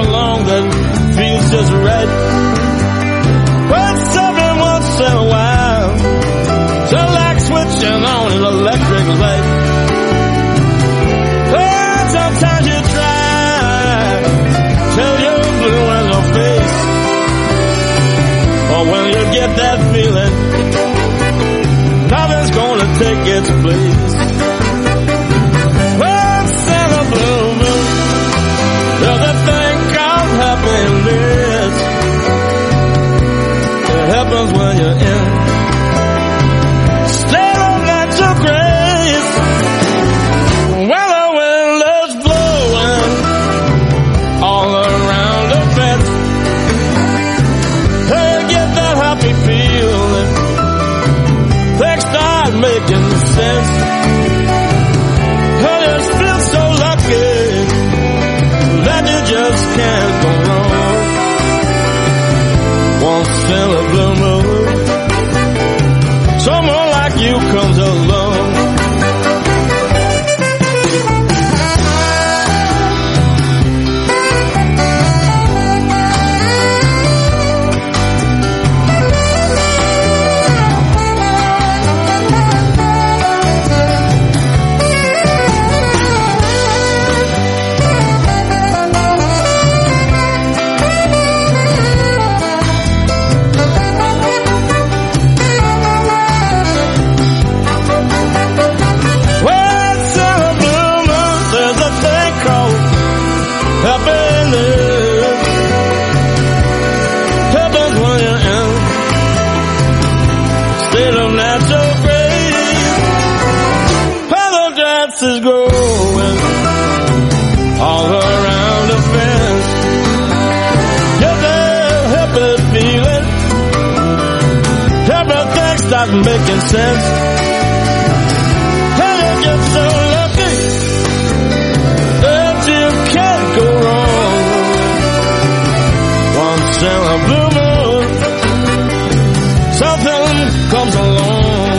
along that feels just right. But every once in a while, just like switching on an electric light. Oh, sometimes you try till you're blue in the face. Or when you get that feeling, nothing's gonna take its place. Once in a blue moon, there's a thing called happiness. It happens when you're in state of natural grace. When the wind is blowing all around the fence, they get that happy feeling. Things start making sense. And you feel so lucky that you just can't go wrong. Once in a blue moon, someone like you comes along. Is growing all around the fence. Get that happy feeling. Everything starts making sense. And you get so lucky that you can't go wrong. Once in a blue moon, something comes along.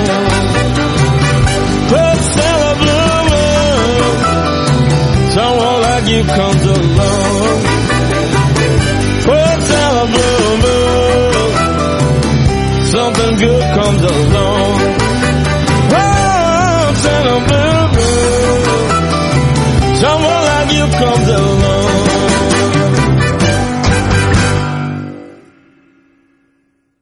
Someone like you comes along. Once in a blue moon, something good comes along. Once in a blue moon, someone like you comes along.